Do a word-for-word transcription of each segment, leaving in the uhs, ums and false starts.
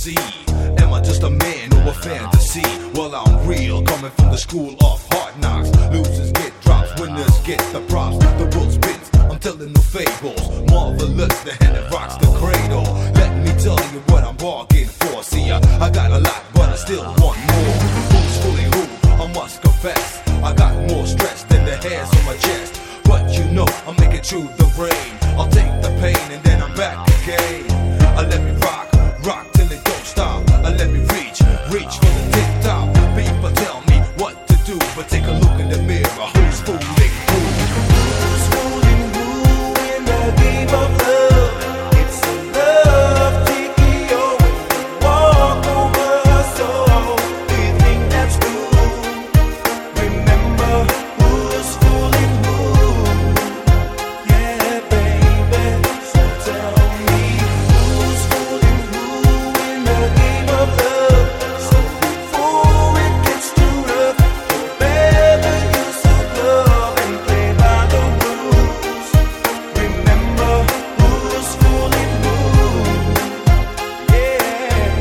see. Am I just a man or a fantasy? Well, I'm real, coming from the school of hard knocks. Losers get drops, winners get the props. The world spins, I'm telling no fables. Marvelous, the hand that rocks the cradle. Let me tell you what I'm bargaining for. See, I, I got a lot, but I still want more. Who's fooling who? I must confess, I got more stress than the hairs on my chest. But you know, I'll make it through the rain. I'll take the pain and then I'm back again. I let me rock, rock till it don't stop. I let me reach, reach for the tip top. People tell me what to do, but take a look in the mirror. Who's fooling who? Who's fooling who in the game of love? It's a love ticky when you walk over her soul. Do you think that's cool? Remember who's fooling who? Yeah, baby. So tell me who's fooling who in the game of love? So before it gets too rough, you better use some love and play by the rules. Remember who's fooling who? Yeah.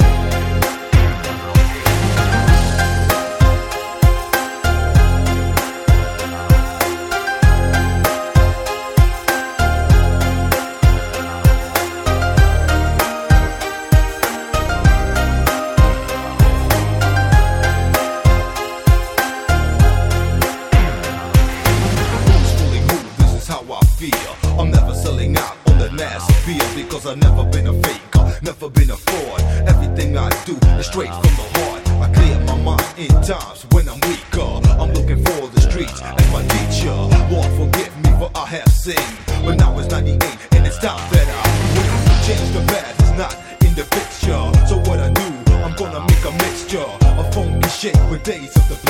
Who's fooling who? This is how I feel. I'm never selling out on the mass appeal because I've never been a faker, never been a fraud. Everything I do is straight from the heart. I clear my mind in times when I'm weaker. I'm looking for the streets as my teacher. Lord, forgive me for I have sinned, but now it's ninety-eight and it's time that I win. Change the past is not in the picture. So what I do, I'm gonna make a mixture of funky shit with days of the